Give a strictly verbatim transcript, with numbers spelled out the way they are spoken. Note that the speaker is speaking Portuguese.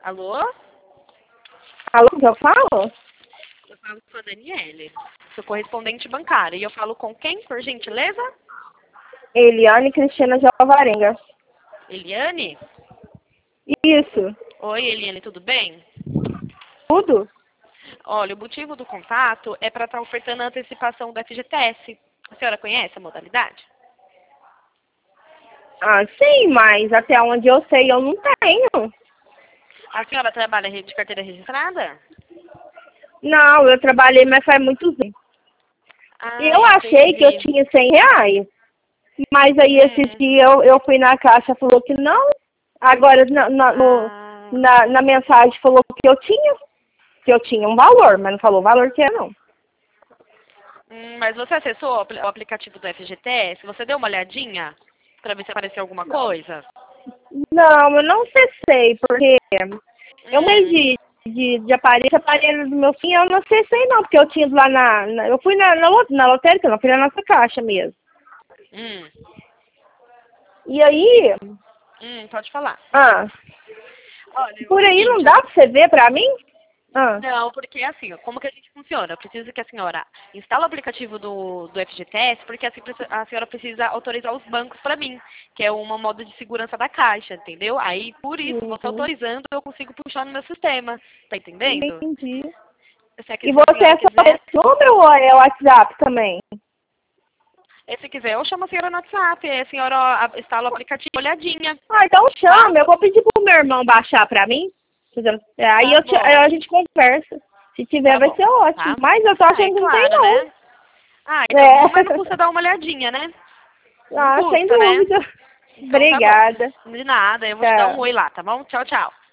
Alô? Alô, que eu falo? Eu falo com a Daniele, sou correspondente bancária. E eu falo com quem, por gentileza? Eliane Cristina de Alvarenga. Eliane? Isso. Oi, Eliane, tudo bem? Tudo? Olha, o motivo do contato é para estar ofertando a antecipação do F G T S. A senhora conhece a modalidade? Ah, sim, mas até onde eu sei eu não tenho. A senhora trabalha de carteira registrada? Não, eu trabalhei, mas faz muitos anos. Ah, Eu achei que eu entendi. tinha cem reais. Mas aí esse Hum. dia eu, eu fui na caixa, falou que não. Agora na, na, no, Ah, na, na mensagem falou que eu tinha. Que eu tinha um valor, mas não falou o valor que é não. hum, mas você acessou o apl- o aplicativo do F G T S? Você deu uma olhadinha para ver se apareceu alguma coisa? Não, eu não cessei, porque eu meio Hum, de, de, de aparelho, esse aparelho do meu filho, eu não cessei não, porque eu tinha lá na, na eu fui na, na, lo- na lotérica, não, fui na nossa caixa mesmo. hum, E aí, hum, pode falar. ah, Olha, é o por aí não seguinte, dá pra você ver pra mim? Ah, não, porque assim, ó, como que a gente funciona? Eu preciso que a senhora instale o aplicativo do, do F G T S, porque assim, preci- a senhora precisa autorizar os bancos para mim, que é uma modo de segurança da Caixa, entendeu? Aí, por isso, você uhum, autorizando, eu consigo puxar no meu sistema, tá entendendo? entendi. Se a, E se a você senhora é só quiser, esse número ou é o WhatsApp também? e se quiser, eu chamo a senhora no WhatsApp, aí a senhora a- instala o aplicativo, olhadinha, Ah, então tá? chama, eu vou pedir pro meu irmão baixar pra mim. Aí Tá eu te, aí bom, a gente conversa. Se tiver tá vai bom, ser ótimo. tá? Mas eu tô Ah, é achando que não tem claro, não. né? Ah, então, É. não, mas não custa dar uma olhadinha, né? Não Ah, sem custa, né? dúvida. Então tá bom. Obrigada. De nada, eu vou te dar um Tchau. oi lá, tá bom? Tchau, tchau.